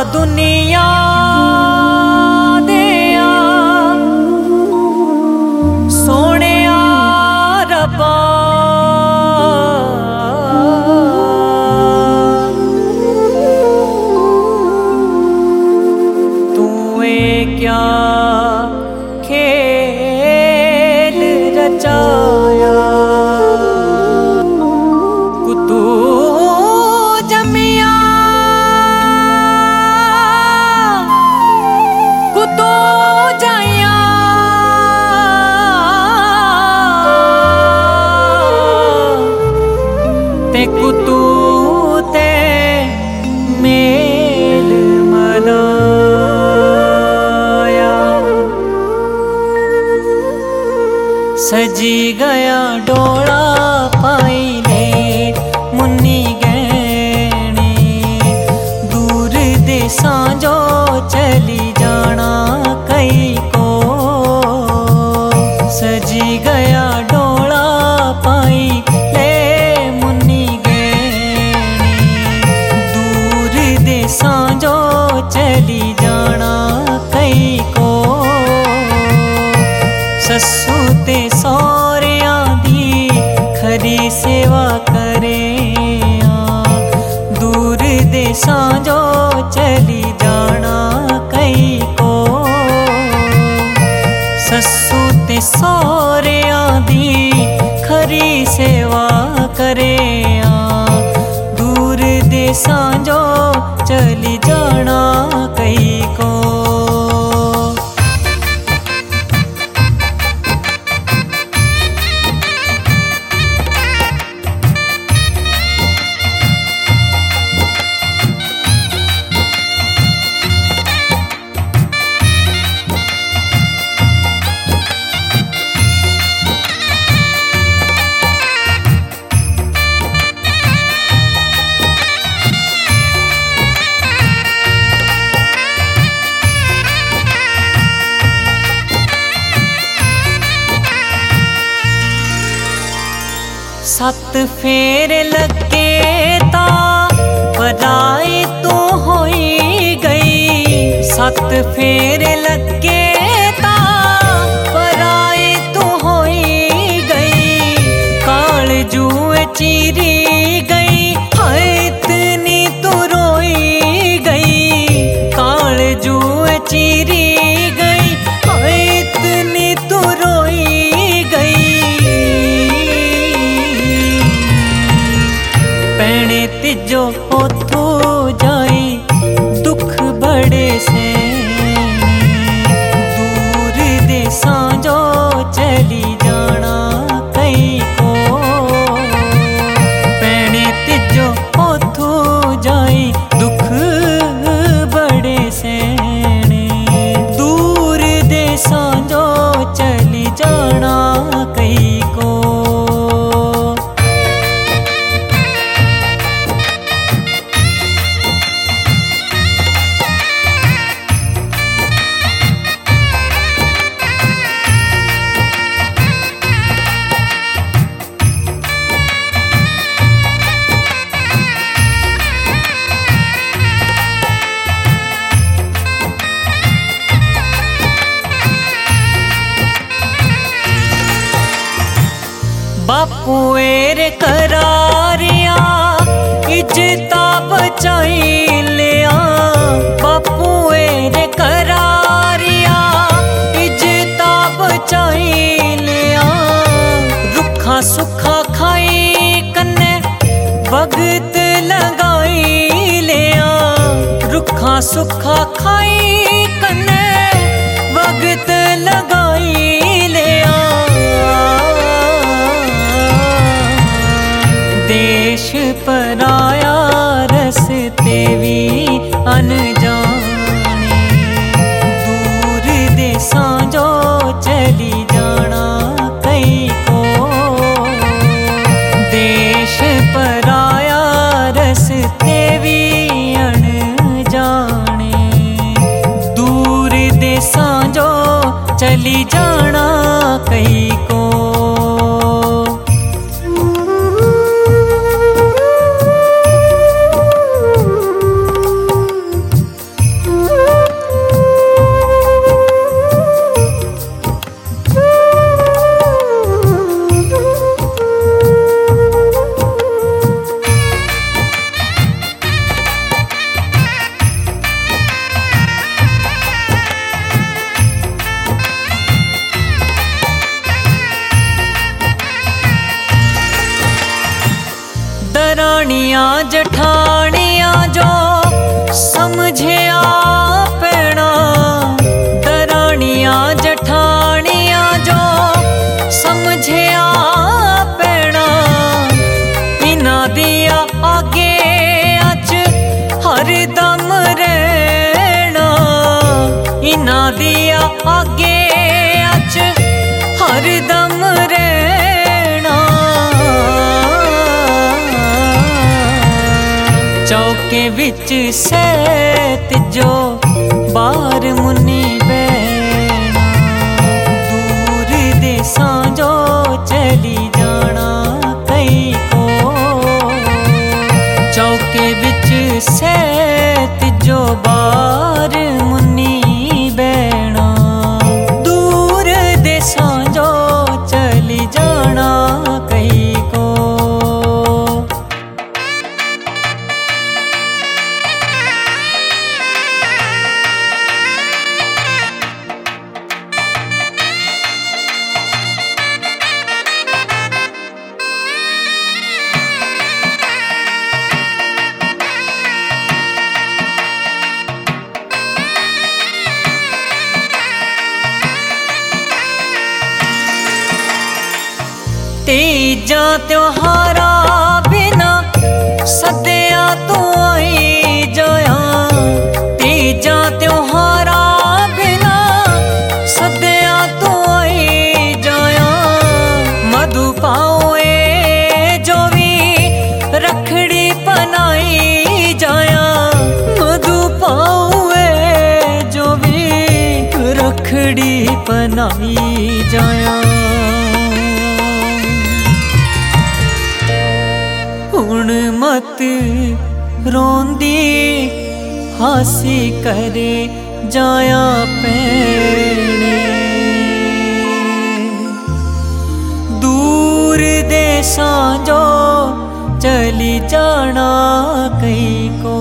दुनिया दिया सोने रब्बा तू क्या खेल रचाया कुतू जमिया कुतू जाया ते कुतू ते मेल मनाया सजी गया डोला पाई ले मुन्नी गहने दूर देसां जो चली जाना कई को सजी गया डोला पाई ले मुन्नी गहने दूर देसां जो चली जाना कई को सस्सू ते सौरियां दी खरी सेवा करे दूर देसां जो चली जाना कई को सस्सू ते सौरियां दी खरी सेवा करे दूर देसां जो चली जाना कई को सत फेर लगे ता पराई तू होई गई सत फेर लगे ता पराई तू होई गई काल जुए चीरी गई हाय इतनी तू रोई गई काल जुए चीरी गई हाय इतनी तू रोई गई पैणे तिजो ओथू जाई दुख बड़े से दूर देसां जो चली जाना कई को पैणे तिजो ओथू जाई दुख बड़े से दूर देसां जो चली जाना कई को बापू रे करारिया इज्जता बचाई लिया बापू रे करारिया इज्जता बचाई लिया रुखा सुखा खाई कन्ने वक्त लगाई लिया रुखा सुखा खाई कन्ने वक्त लगाई लिया देश पराया रस्ते भी अनजाने दूर देसां जो चली जाना कई को देश पराया रस्ते भी अनजाने दूर देसां जो चली जाना कई को दरानियां जठानियां जो समझे आपना, दरानियां जठानियां जो समझे आपना, इना दिया आगे अच हरदम रहना, इना दिया आगे अच हरदम रहना। चौके विच सैत जो बार मुन्नी बैना, दूर देसां जो चली जाना कई को। चौके विच सैत जो बार मुन्नी बैना, दूर देसां जो चली जाना कई को। तीजा त्योहारा बिना सद्या तू आई जाया, तीजा त्योहारा बिना सद्या तू आई जाया। मधु पाओए जो भी रखड़ी पनाई जाया, मधु पाओए जो भी रखड़ी पनाई जाया। हुण मत रोंदी हासी करे जाया पैणे, दूर देसां जो चली जाना कई को,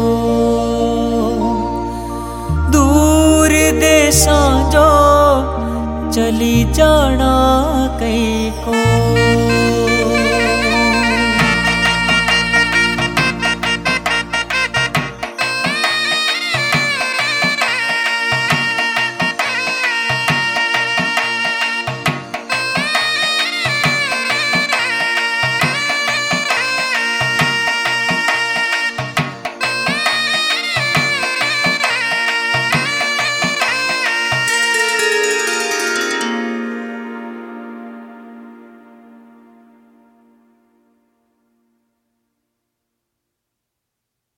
दूर देसां जो चली जाना कई को।